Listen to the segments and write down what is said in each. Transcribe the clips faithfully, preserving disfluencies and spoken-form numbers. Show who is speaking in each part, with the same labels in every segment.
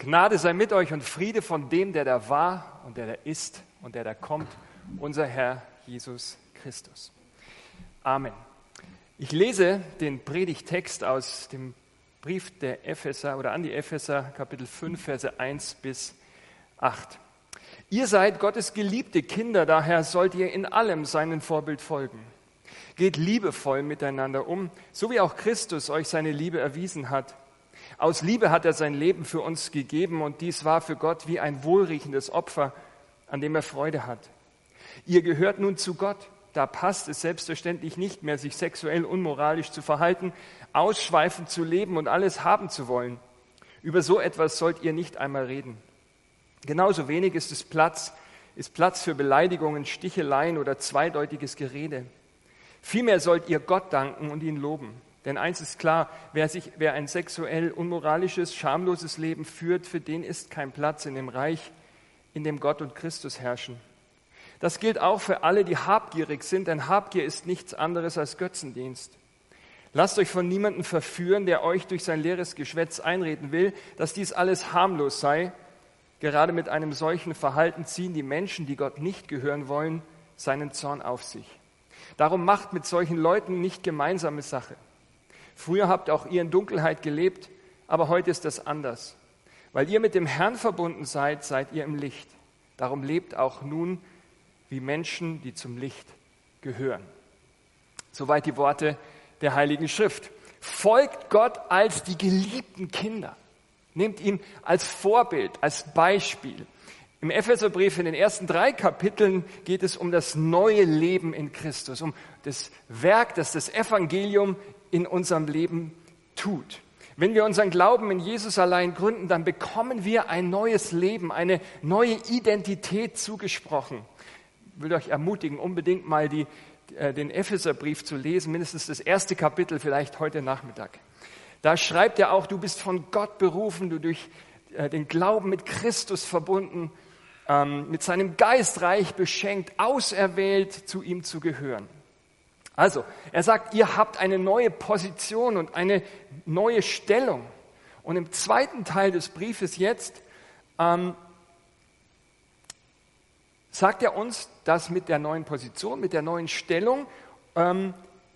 Speaker 1: Gnade sei mit euch und Friede von dem, der da war und der da ist und der da kommt, unser Herr Jesus Christus. Amen. Ich lese den Predigttext aus dem Brief der Epheser oder an die Epheser, Kapitel fünf, Verse eins bis acht. Ihr seid Gottes geliebte Kinder, daher sollt ihr in allem seinem Vorbild folgen. Geht liebevoll miteinander um, so wie auch Christus euch seine Liebe erwiesen hat. Aus Liebe hat er sein Leben für uns gegeben und dies war für Gott wie ein wohlriechendes Opfer, an dem er Freude hat. Ihr gehört nun zu Gott, da passt es selbstverständlich nicht mehr, sich sexuell unmoralisch zu verhalten, ausschweifend zu leben und alles haben zu wollen. Über so etwas sollt ihr nicht einmal reden. Genauso wenig ist es Platz, ist Platz für Beleidigungen, Sticheleien oder zweideutiges Gerede. Vielmehr sollt ihr Gott danken und ihn loben. Denn eins ist klar, wer, sich, wer ein sexuell unmoralisches, schamloses Leben führt, für den ist kein Platz in dem Reich, in dem Gott und Christus herrschen. Das gilt auch für alle, die habgierig sind, denn Habgier ist nichts anderes als Götzendienst. Lasst euch von niemandem verführen, der euch durch sein leeres Geschwätz einreden will, dass dies alles harmlos sei. Gerade mit einem solchen Verhalten ziehen die Menschen, die Gott nicht gehören wollen, seinen Zorn auf sich. Darum macht mit solchen Leuten nicht gemeinsame Sache. Früher habt auch ihr in Dunkelheit gelebt, aber heute ist das anders. Weil ihr mit dem Herrn verbunden seid, seid ihr im Licht. Darum lebt auch nun wie Menschen, die zum Licht gehören. Soweit die Worte der Heiligen Schrift. Folgt Gott als die geliebten Kinder. Nehmt ihn als Vorbild, als Beispiel. Im Epheserbrief in den ersten drei Kapiteln geht es um das neue Leben in Christus, um das Werk, das das Evangelium in unserem Leben tut. Wenn wir unseren Glauben in Jesus allein gründen, dann bekommen wir ein neues Leben, eine neue Identität zugesprochen. Ich will euch ermutigen, unbedingt mal die, äh, den Epheserbrief zu lesen, mindestens das erste Kapitel, vielleicht heute Nachmittag. Da schreibt er auch, du bist von Gott berufen, du durch äh, den Glauben mit Christus verbunden, ähm, mit seinem Geist reich beschenkt, auserwählt, zu ihm zu gehören. Also, er sagt, ihr habt eine neue Position und eine neue Stellung. Und im zweiten Teil des Briefes jetzt ähm, sagt er uns, dass mit der neuen Position, mit der neuen Stellung ähm,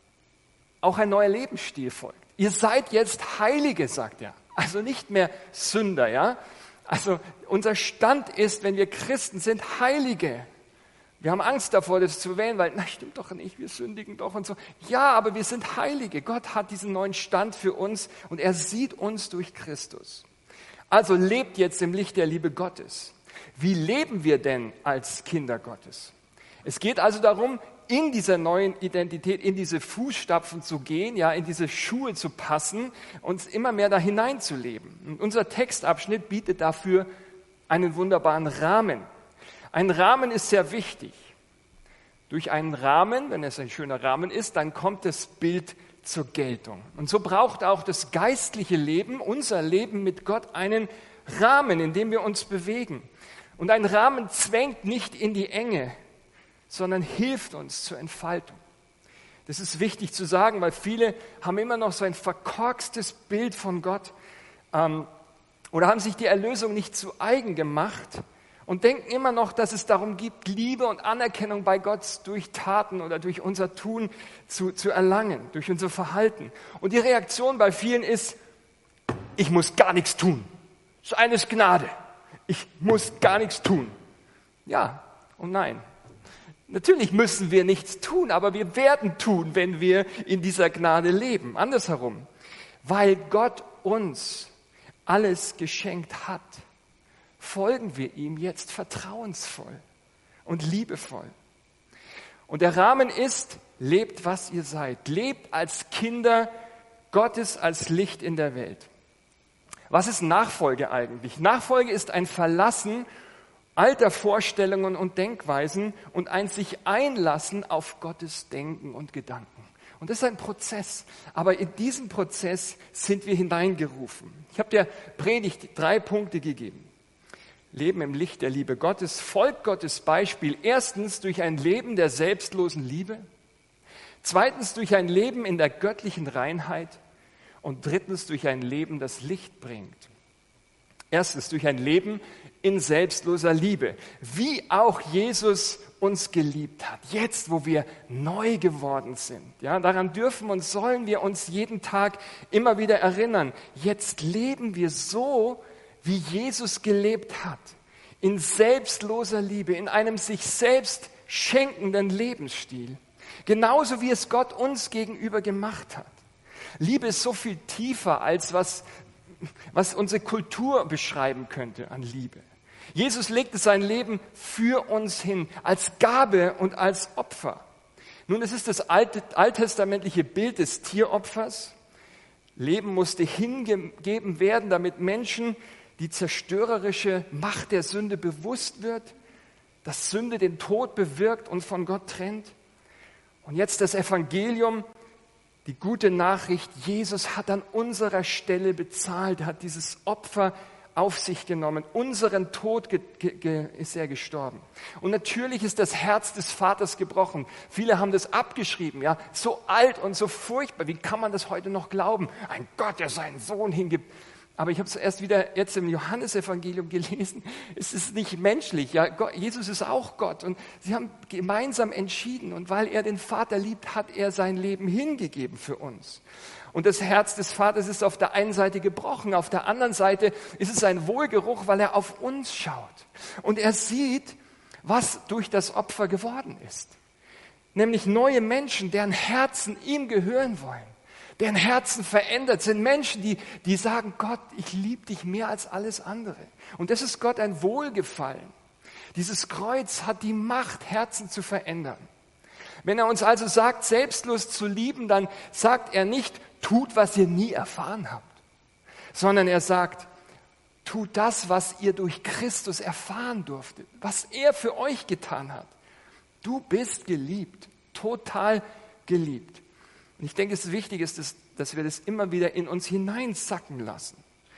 Speaker 1: auch ein neuer Lebensstil folgt. Ihr seid jetzt Heilige, sagt er. Also nicht mehr Sünder, ja. Also unser Stand ist, wenn wir Christen sind, Heilige. Wir haben Angst davor, das zu wählen, weil, na, stimmt doch nicht, wir sündigen doch und so. Ja, aber wir sind Heilige. Gott hat diesen neuen Stand für uns und er sieht uns durch Christus. Also lebt jetzt im Licht der Liebe Gottes. Wie leben wir denn als Kinder Gottes? Es geht also darum, in dieser neuen Identität, in diese Fußstapfen zu gehen, ja, in diese Schuhe zu passen, uns immer mehr da hineinzuleben. Und unser Textabschnitt bietet dafür einen wunderbaren Rahmen. Ein Rahmen ist sehr wichtig. Durch einen Rahmen, wenn es ein schöner Rahmen ist, dann kommt das Bild zur Geltung. Und so braucht auch das geistliche Leben, unser Leben mit Gott, einen Rahmen, in dem wir uns bewegen. Und ein Rahmen zwängt nicht in die Enge, sondern hilft uns zur Entfaltung. Das ist wichtig zu sagen, weil viele haben immer noch so ein verkorkstes Bild von Gott ähm, oder haben sich die Erlösung nicht zu eigen gemacht und denken immer noch, dass es darum geht, Liebe und Anerkennung bei Gott durch Taten oder durch unser Tun zu, zu erlangen, durch unser Verhalten. Und die Reaktion bei vielen ist, ich muss gar nichts tun. So eine ist Gnade. Ich muss gar nichts tun. Ja und nein. Natürlich müssen wir nichts tun, aber wir werden tun, wenn wir in dieser Gnade leben. Andersherum, weil Gott uns alles geschenkt hat, folgen wir ihm jetzt vertrauensvoll und liebevoll. Und der Rahmen ist, lebt, was ihr seid. Lebt als Kinder Gottes, als Licht in der Welt. Was ist Nachfolge eigentlich? Nachfolge ist ein Verlassen alter Vorstellungen und Denkweisen und ein sich einlassen auf Gottes Denken und Gedanken. Und das ist ein Prozess. Aber in diesen Prozess sind wir hineingerufen. Ich habe der Predigt drei Punkte gegeben. Leben im Licht der Liebe Gottes, folgt Gottes Beispiel. Erstens durch ein Leben der selbstlosen Liebe. Zweitens durch ein Leben in der göttlichen Reinheit. Und drittens durch ein Leben, das Licht bringt. Erstens durch ein Leben in selbstloser Liebe, wie auch Jesus uns geliebt hat, jetzt wo wir neu geworden sind. Ja, daran dürfen und sollen wir uns jeden Tag immer wieder erinnern. Jetzt leben wir so, wie Jesus gelebt hat, in selbstloser Liebe, in einem sich selbst schenkenden Lebensstil, genauso wie es Gott uns gegenüber gemacht hat. Liebe ist so viel tiefer, als was, was unsere Kultur beschreiben könnte an Liebe. Jesus legte sein Leben für uns hin, als Gabe und als Opfer. Nun, es ist das alte, alttestamentliche Bild des Tieropfers. Leben musste hingegeben werden, damit Menschen die zerstörerische Macht der Sünde bewusst wird, dass Sünde den Tod bewirkt und von Gott trennt. Und jetzt das Evangelium, die gute Nachricht, Jesus hat an unserer Stelle bezahlt, hat dieses Opfer auf sich genommen. Unseren Tod ge- ge- ge- ist er gestorben. Und natürlich ist das Herz des Vaters gebrochen. Viele haben das abgeschrieben, ja, so alt und so furchtbar. Wie kann man das heute noch glauben? Ein Gott, der seinen Sohn hingibt. Aber ich habe es erst wieder jetzt im Johannesevangelium gelesen. Es ist nicht menschlich. Ja, Gott, Jesus ist auch Gott. Und sie haben gemeinsam entschieden. Und weil er den Vater liebt, hat er sein Leben hingegeben für uns. Und das Herz des Vaters ist auf der einen Seite gebrochen. Auf der anderen Seite ist es ein Wohlgeruch, weil er auf uns schaut. Und er sieht, was durch das Opfer geworden ist. Nämlich neue Menschen, deren Herzen ihm gehören wollen. Deren Herzen verändert sind, Menschen, die, die sagen, Gott, ich liebe dich mehr als alles andere. Und das ist Gott ein Wohlgefallen. Dieses Kreuz hat die Macht, Herzen zu verändern. Wenn er uns also sagt, selbstlos zu lieben, dann sagt er nicht, tut, was ihr nie erfahren habt, sondern er sagt, tut das, was ihr durch Christus erfahren durftet, was er für euch getan hat. Du bist geliebt, total geliebt. Und ich denke, es wichtig ist, dass, dass wir das immer wieder in uns hineinsacken lassen.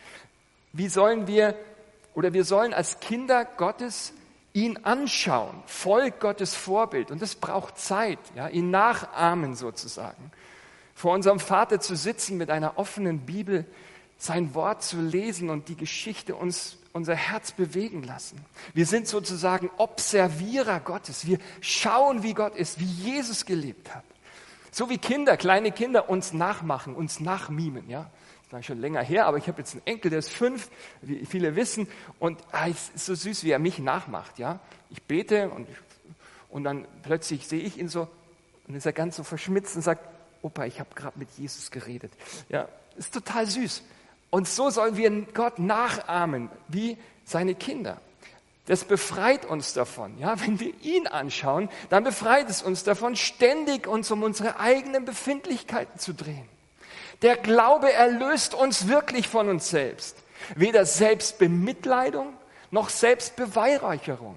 Speaker 1: Wie sollen wir, oder wir sollen als Kinder Gottes ihn anschauen, Volk Gottes Vorbild. Und das braucht Zeit, ja, ihn nachahmen sozusagen. Vor unserem Vater zu sitzen mit einer offenen Bibel, sein Wort zu lesen und die Geschichte uns, unser Herz bewegen lassen. Wir sind sozusagen Observierer Gottes. Wir schauen, wie Gott ist, wie Jesus gelebt hat. So wie Kinder, kleine Kinder uns nachmachen, uns nachmimen, ja. Das war schon länger her, aber ich habe jetzt einen Enkel, der ist fünf, wie viele wissen, und ah, es ist so süß, wie er mich nachmacht, ja. Ich bete und, und dann plötzlich sehe ich ihn so und ist er ganz so verschmitzt und sagt, Opa, ich habe gerade mit Jesus geredet. Ja, ist total süß. Und so sollen wir Gott nachahmen, wie seine Kinder. Das befreit uns davon. Ja, wenn wir ihn anschauen, dann befreit es uns davon, ständig uns um unsere eigenen Befindlichkeiten zu drehen. Der Glaube erlöst uns wirklich von uns selbst. Weder Selbstbemitleidung noch Selbstbeweihräucherung.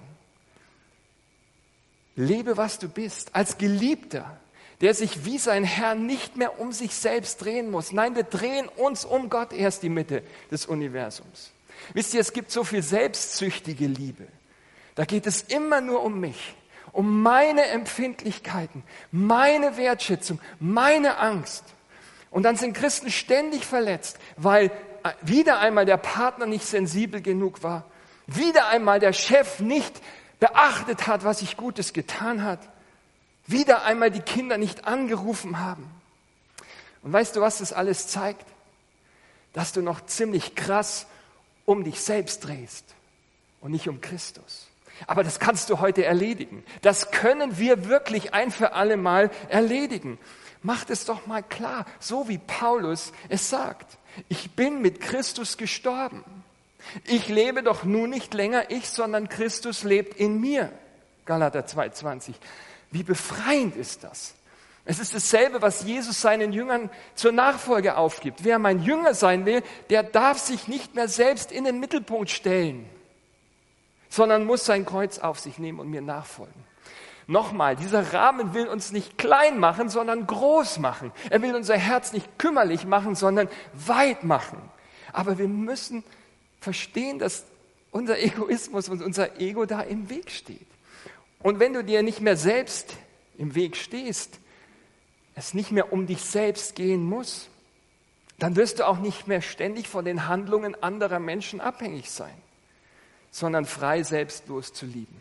Speaker 1: Lebe, was du bist, als Geliebter, der sich wie sein Herr nicht mehr um sich selbst drehen muss. Nein, wir drehen uns um Gott, er ist die Mitte des Universums. Wisst ihr, es gibt so viel selbstsüchtige Liebe. Da geht es immer nur um mich, um meine Empfindlichkeiten, meine Wertschätzung, meine Angst. Und dann sind Christen ständig verletzt, weil wieder einmal der Partner nicht sensibel genug war, wieder einmal der Chef nicht beachtet hat, was ich Gutes getan hat, wieder einmal die Kinder nicht angerufen haben. Und weißt du, was das alles zeigt? Dass du noch ziemlich krass um dich selbst drehst und nicht um Christus. Aber das kannst du heute erledigen. Das können wir wirklich ein für alle Mal erledigen. Macht es doch mal klar, so wie Paulus es sagt. Ich bin mit Christus gestorben. Ich lebe doch nun nicht länger ich, sondern Christus lebt in mir. Galater zwei zwanzig. Wie befreiend ist das? Es ist dasselbe, was Jesus seinen Jüngern zur Nachfolge aufgibt. Wer mein Jünger sein will, der darf sich nicht mehr selbst in den Mittelpunkt stellen, sondern muss sein Kreuz auf sich nehmen und mir nachfolgen. Nochmal, dieser Rahmen will uns nicht klein machen, sondern groß machen. Er will unser Herz nicht kümmerlich machen, sondern weit machen. Aber wir müssen verstehen, dass unser Egoismus und unser Ego da im Weg steht. Und wenn du dir nicht mehr selbst im Weg stehst, es nicht mehr um dich selbst gehen muss, Dann wirst du auch nicht mehr ständig von den Handlungen anderer Menschen abhängig sein, sondern frei selbstlos zu lieben.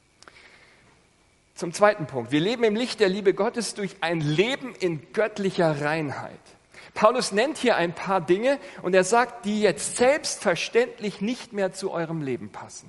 Speaker 1: Zum zweiten Punkt. Wir leben im Licht der Liebe Gottes durch ein Leben in göttlicher Reinheit. Paulus nennt hier ein paar Dinge und er sagt, die jetzt selbstverständlich nicht mehr zu eurem Leben passen.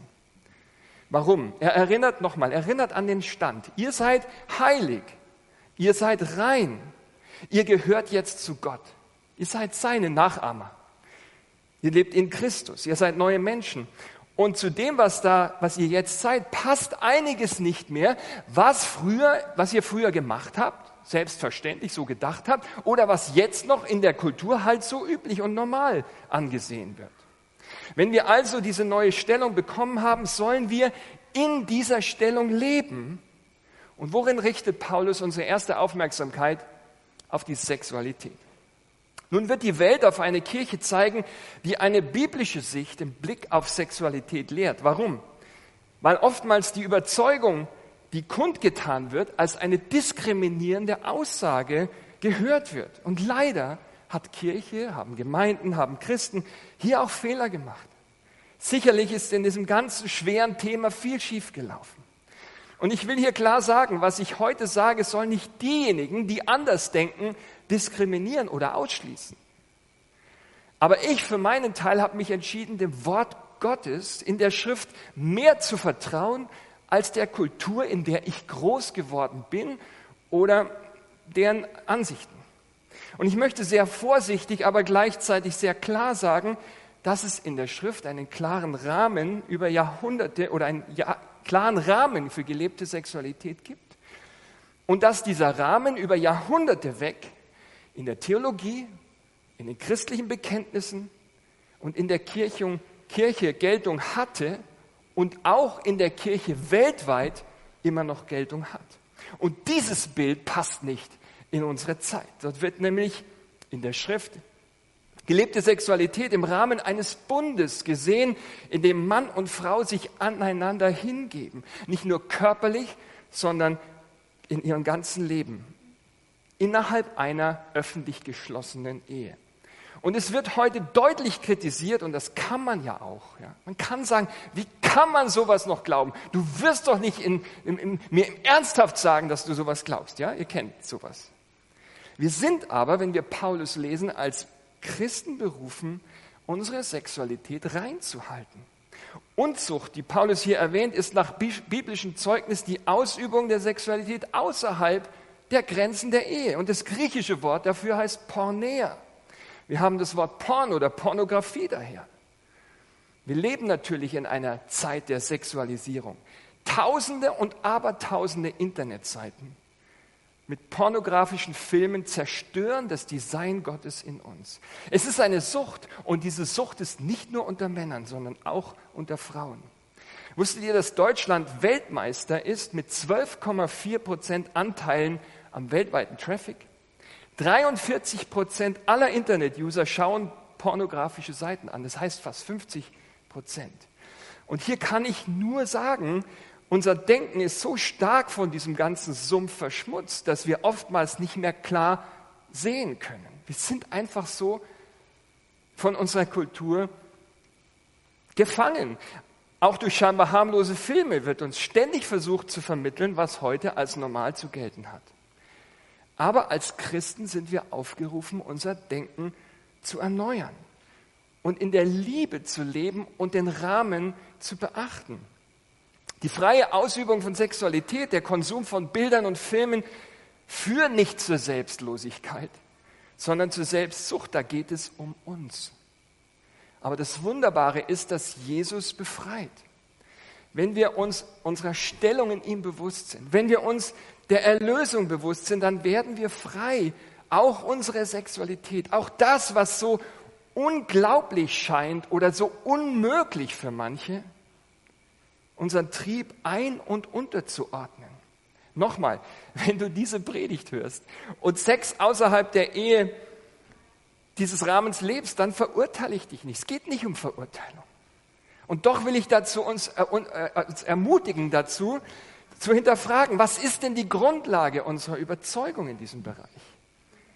Speaker 1: Warum? Er erinnert nochmal, erinnert an den Stand. Ihr seid heilig, ihr seid rein, ihr gehört jetzt zu Gott. Ihr seid seine Nachahmer. Ihr lebt in Christus, ihr seid neue Menschen. Und zu dem, was da, was ihr jetzt seid, passt einiges nicht mehr, was früher, was ihr früher gemacht habt, selbstverständlich so gedacht habt, oder was jetzt noch in der Kultur halt so üblich und normal angesehen wird. Wenn wir also diese neue Stellung bekommen haben, sollen wir in dieser Stellung leben. Und worin richtet Paulus unsere erste Aufmerksamkeit? Auf die Sexualität. Nun wird die Welt auf eine Kirche zeigen, die eine biblische Sicht im Blick auf Sexualität lehrt. Warum? Weil oftmals die Überzeugung, die kundgetan wird, als eine diskriminierende Aussage gehört wird. Und leider hat Kirche, haben Gemeinden, haben Christen hier auch Fehler gemacht. Sicherlich ist in diesem ganzen schweren Thema viel schiefgelaufen. Und ich will hier klar sagen, was ich heute sage, soll nicht diejenigen, die anders denken, diskriminieren oder ausschließen. Aber ich für meinen Teil habe mich entschieden, dem Wort Gottes in der Schrift mehr zu vertrauen, als der Kultur, in der ich groß geworden bin oder deren Ansichten. Und ich möchte sehr vorsichtig, aber gleichzeitig sehr klar sagen, dass es in der Schrift einen klaren Rahmen über Jahrhunderte oder einen ja, klaren Rahmen für gelebte Sexualität gibt. Und dass dieser Rahmen über Jahrhunderte weg in der Theologie, in den christlichen Bekenntnissen und in der Kirche, Kirche Geltung hatte und auch in der Kirche weltweit immer noch Geltung hat. Und dieses Bild passt nicht in unsere Zeit. Dort wird nämlich in der Schrift gelebte Sexualität im Rahmen eines Bundes gesehen, in dem Mann und Frau sich aneinander hingeben. Nicht nur körperlich, sondern in ihrem ganzen Leben. Innerhalb einer öffentlich geschlossenen Ehe. Und es wird heute deutlich kritisiert, und das kann man ja auch. Ja. Man kann sagen, wie kann man sowas noch glauben? Du wirst doch nicht in, in, in, mir ernsthaft sagen, dass du sowas glaubst. Ja, ihr kennt sowas. Wir sind aber, wenn wir Paulus lesen, als Christen berufen, unsere Sexualität reinzuhalten. Unzucht, die Paulus hier erwähnt, ist nach biblischem Zeugnis die Ausübung der Sexualität außerhalb der Grenzen der Ehe. Und das griechische Wort dafür heißt Porneia. Wir haben das Wort Porn oder Pornografie daher. Wir leben natürlich in einer Zeit der Sexualisierung. Tausende und Abertausende Internetseiten mit pornografischen Filmen zerstören das Design Gottes in uns. Es ist eine Sucht und diese Sucht ist nicht nur unter Männern, sondern auch unter Frauen. Wusstet ihr, dass Deutschland Weltmeister ist mit zwölf Komma vier Prozent Anteilen am weltweiten Traffic? dreiundvierzig Prozent aller Internet-User schauen pornografische Seiten an, das heißt fast fünfzig Prozent. Und hier kann ich nur sagen, unser Denken ist so stark von diesem ganzen Sumpf verschmutzt, dass wir oftmals nicht mehr klar sehen können. Wir sind einfach so von unserer Kultur gefangen. Auch durch scheinbar harmlose Filme wird uns ständig versucht zu vermitteln, was heute als normal zu gelten hat. Aber als Christen sind wir aufgerufen, unser Denken zu erneuern und in der Liebe zu leben und den Rahmen zu beachten. Die freie Ausübung von Sexualität, der Konsum von Bildern und Filmen führen nicht zur Selbstlosigkeit, sondern zur Selbstsucht. Da geht es um uns. Aber das Wunderbare ist, dass Jesus befreit. Wenn wir uns unserer Stellung in ihm bewusst sind, wenn wir uns der Erlösung bewusst sind, dann werden wir frei. Auch unsere Sexualität, auch das, was so unglaublich scheint oder so unmöglich für manche, unseren Trieb ein- und unterzuordnen. Nochmal, wenn du diese Predigt hörst und Sex außerhalb der Ehe dieses Rahmens lebst, dann verurteile ich dich nicht. Es geht nicht um Verurteilung. Und doch will ich dazu uns, äh, uns ermutigen dazu, zu hinterfragen, was ist denn die Grundlage unserer Überzeugung in diesem Bereich?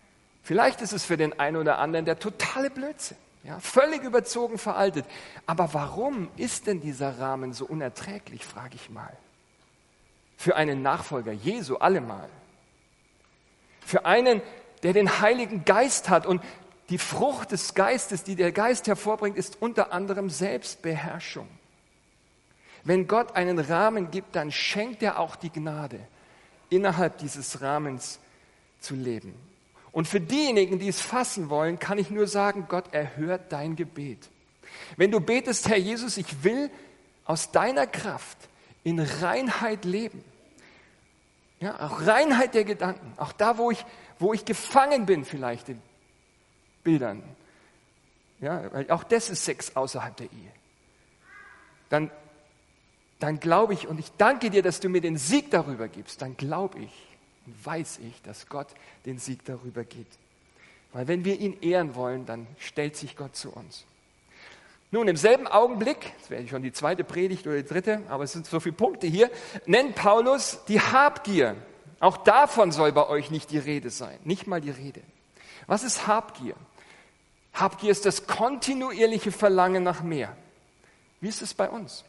Speaker 1: Vielleicht ist es für den einen oder anderen der totale Blödsinn, ja, völlig überzogen, veraltet. Aber warum ist denn dieser Rahmen so unerträglich, frage ich mal. Für einen Nachfolger Jesu allemal. Für einen, der den Heiligen Geist hat. Und die Frucht des Geistes, die der Geist hervorbringt, ist unter anderem Selbstbeherrschung. Wenn Gott einen Rahmen gibt, dann schenkt er auch die Gnade, innerhalb dieses Rahmens zu leben. Und für diejenigen, die es fassen wollen, kann ich nur sagen, Gott erhört dein Gebet. Wenn du betest, Herr Jesus, ich will aus deiner Kraft in Reinheit leben. Ja, auch Reinheit der Gedanken, auch da, wo ich, wo ich gefangen bin vielleicht in Bildern. Ja, weil auch das ist Sex außerhalb der Ehe. Dann, dann glaube ich und ich danke dir, dass du mir den Sieg darüber gibst. Dann glaube ich und weiß ich, dass Gott den Sieg darüber gibt. Weil wenn wir ihn ehren wollen, dann stellt sich Gott zu uns. Nun, im selben Augenblick, das wäre schon die zweite Predigt oder die dritte, aber es sind so viele Punkte hier, nennt Paulus die Habgier. Auch davon soll bei euch nicht die Rede sein, nicht mal die Rede. Was ist Habgier? Habgier ist das kontinuierliche Verlangen nach mehr. Wie ist es bei uns?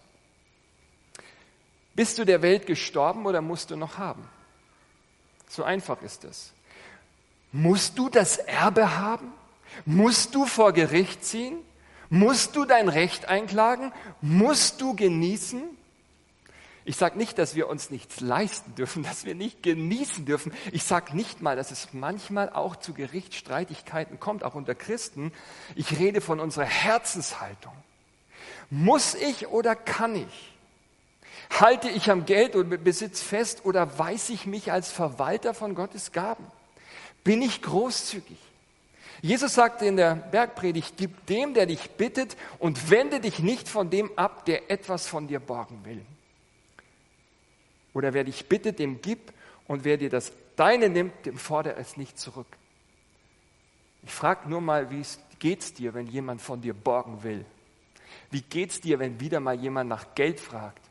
Speaker 1: Bist du der Welt gestorben oder musst du noch haben? So einfach ist es. Musst du das Erbe haben? Musst du vor Gericht ziehen? Musst du dein Recht einklagen? Musst du genießen? Ich sage nicht, dass wir uns nichts leisten dürfen, dass wir nicht genießen dürfen. Ich sage nicht mal, dass es manchmal auch zu Gerichtsstreitigkeiten kommt, auch unter Christen. Ich rede von unserer Herzenshaltung. Muss ich oder kann ich? Halte ich am Geld und Besitz fest oder weiß ich mich als Verwalter von Gottes Gaben? Bin ich großzügig? Jesus sagte in der Bergpredigt, gib dem, der dich bittet und wende dich nicht von dem ab, der etwas von dir borgen will. Oder wer dich bittet, dem gib und wer dir das Deine nimmt, dem fordere es nicht zurück. Ich frage nur mal, wie geht's dir, wenn jemand von dir borgen will? Wie geht's dir, wenn wieder mal jemand nach Geld fragt?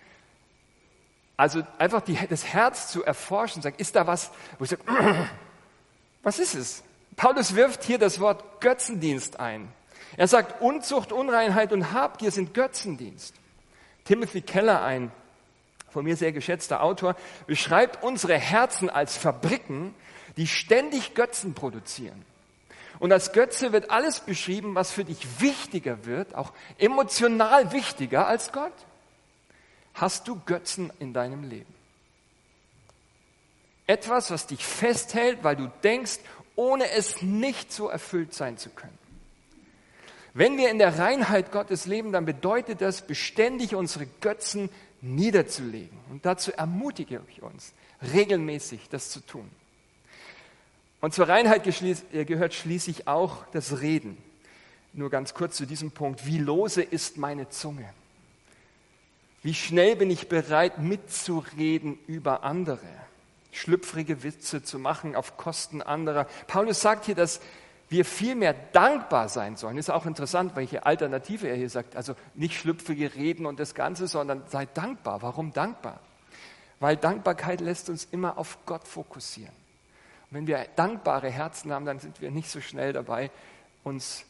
Speaker 1: Also einfach die, das Herz zu erforschen, sagen, ist da was, wo ich sage, was ist es? Paulus wirft hier das Wort Götzendienst ein. Er sagt, Unzucht, Unreinheit und Habgier sind Götzendienst. Timothy Keller, ein von mir sehr geschätzter Autor, beschreibt unsere Herzen als Fabriken, die ständig Götzen produzieren. Und als Götze wird alles beschrieben, was für dich wichtiger wird, auch emotional wichtiger als Gott. Hast du Götzen in deinem Leben? Etwas, was dich festhält, weil du denkst, ohne es nicht so erfüllt sein zu können. Wenn wir in der Reinheit Gottes leben, dann bedeutet das, beständig unsere Götzen niederzulegen. Und dazu ermutige ich uns, regelmäßig das zu tun. Und zur Reinheit gehört schließlich auch das Reden. Nur ganz kurz zu diesem Punkt. Wie lose ist meine Zunge? Wie schnell bin ich bereit, mitzureden über andere? Schlüpfrige Witze zu machen auf Kosten anderer. Paulus sagt hier, dass wir viel mehr dankbar sein sollen. Ist auch interessant, welche Alternative er hier sagt. Also nicht schlüpfrige Reden und das Ganze, sondern sei dankbar. Warum dankbar? Weil Dankbarkeit lässt uns immer auf Gott fokussieren. Und wenn wir dankbare Herzen haben, dann sind wir nicht so schnell dabei, uns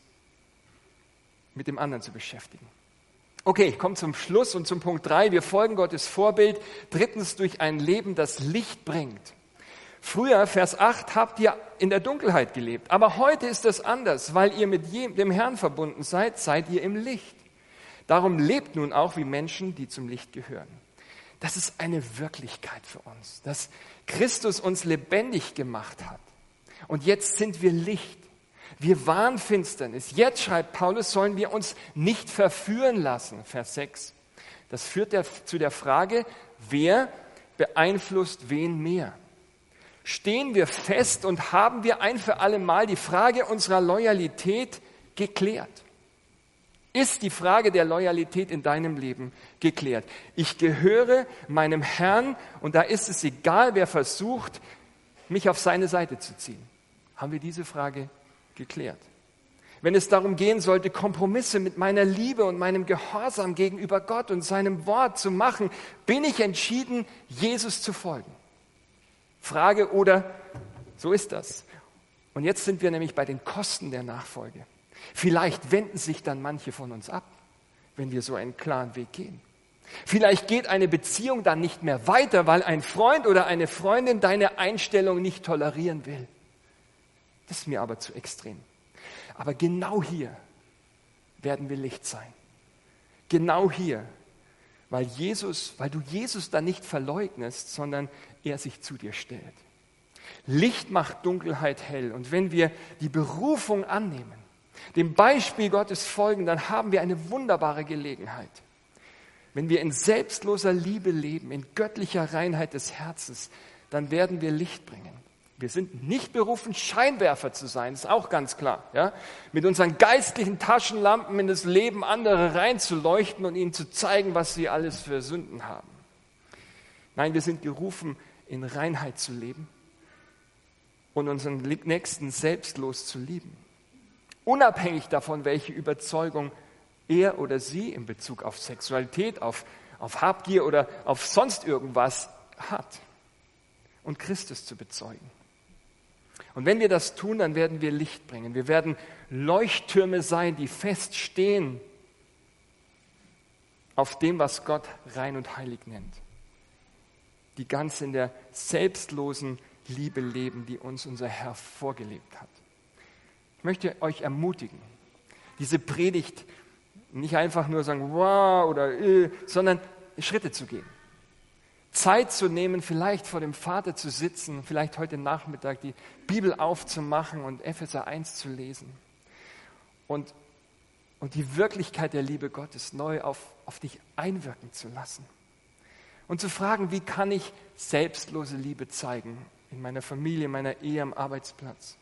Speaker 1: mit dem anderen zu beschäftigen. Okay, ich komme zum Schluss und zum Punkt drei. Wir folgen Gottes Vorbild. Drittens, durch ein Leben, das Licht bringt. Früher, Vers acht, habt ihr in der Dunkelheit gelebt. Aber heute ist das anders. Weil ihr mit dem Herrn verbunden seid, seid ihr im Licht. Darum lebt nun auch wie Menschen, die zum Licht gehören. Das ist eine Wirklichkeit für uns, dass Christus uns lebendig gemacht hat. Und jetzt sind wir Licht. Wir waren Finsternis. Jetzt, schreibt Paulus, sollen wir uns nicht verführen lassen. Vers sechs. Das führt der, zu der Frage, wer beeinflusst wen mehr? Stehen wir fest und haben wir ein für alle Mal die Frage unserer Loyalität geklärt? Ist die Frage der Loyalität in deinem Leben geklärt? Ich gehöre meinem Herrn und da ist es egal, wer versucht, mich auf seine Seite zu ziehen. Haben wir diese Frage geklärt? Wenn es darum gehen sollte, Kompromisse mit meiner Liebe und meinem Gehorsam gegenüber Gott und seinem Wort zu machen, bin ich entschieden, Jesus zu folgen? Frage oder, so ist das. Und jetzt sind wir nämlich bei den Kosten der Nachfolge. Vielleicht wenden sich dann manche von uns ab, wenn wir so einen klaren Weg gehen. Vielleicht geht eine Beziehung dann nicht mehr weiter, weil ein Freund oder eine Freundin deine Einstellung nicht tolerieren will. Das ist mir aber zu extrem. Aber genau hier werden wir Licht sein. Genau hier, weil Jesus, weil du Jesus dann nicht verleugnest, sondern er sich zu dir stellt. Licht macht Dunkelheit hell. Und wenn wir die Berufung annehmen, dem Beispiel Gottes folgen, dann haben wir eine wunderbare Gelegenheit. Wenn wir in selbstloser Liebe leben, in göttlicher Reinheit des Herzens, dann werden wir Licht bringen. Wir sind nicht berufen, Scheinwerfer zu sein, ist auch ganz klar. Ja? Mit unseren geistlichen Taschenlampen in das Leben anderer reinzuleuchten und ihnen zu zeigen, was sie alles für Sünden haben. Nein, wir sind gerufen, in Reinheit zu leben und unseren Nächsten selbstlos zu lieben. Unabhängig davon, welche Überzeugung er oder sie in Bezug auf Sexualität, auf, auf Habgier oder auf sonst irgendwas hat. Und Christus zu bezeugen. Und wenn wir das tun, dann werden wir Licht bringen. Wir werden Leuchttürme sein, die fest stehen auf dem, was Gott rein und heilig nennt. Die ganz in der selbstlosen Liebe leben, die uns unser Herr vorgelebt hat. Ich möchte euch ermutigen, diese Predigt nicht einfach nur sagen, wow oder äh, sondern Schritte zu gehen. Zeit zu nehmen, vielleicht vor dem Vater zu sitzen, vielleicht heute Nachmittag die Bibel aufzumachen und Epheser eins zu lesen. Und, und die Wirklichkeit der Liebe Gottes neu auf, auf dich einwirken zu lassen. Und zu fragen, wie kann ich selbstlose Liebe zeigen in meiner Familie, in meiner Ehe, am Arbeitsplatz?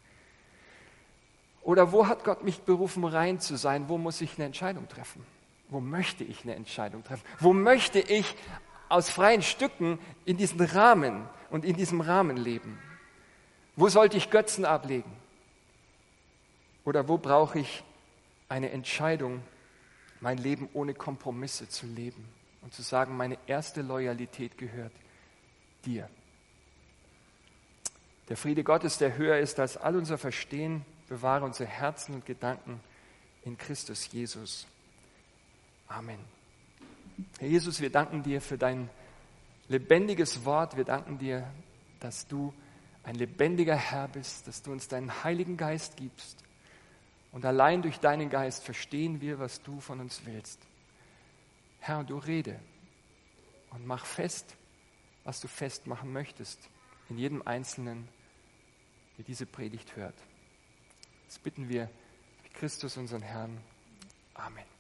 Speaker 1: Oder wo hat Gott mich berufen, rein zu sein? Wo muss ich eine Entscheidung treffen? Wo möchte ich eine Entscheidung treffen? Wo möchte ich aus freien Stücken in diesen Rahmen und in diesem Rahmen leben? Wo sollte ich Götzen ablegen? Oder wo brauche ich eine Entscheidung, mein Leben ohne Kompromisse zu leben und zu sagen, meine erste Loyalität gehört dir. Der Friede Gottes, der höher ist als all unser Verstehen, bewahre unsere Herzen und Gedanken in Christus Jesus. Amen. Herr Jesus, wir danken dir für dein lebendiges Wort. Wir danken dir, dass du ein lebendiger Herr bist, dass du uns deinen Heiligen Geist gibst. Und allein durch deinen Geist verstehen wir, was du von uns willst. Herr, du rede und mach fest, was du festmachen möchtest in jedem Einzelnen, der diese Predigt hört. Das bitten wir, Christus, unseren Herrn. Amen.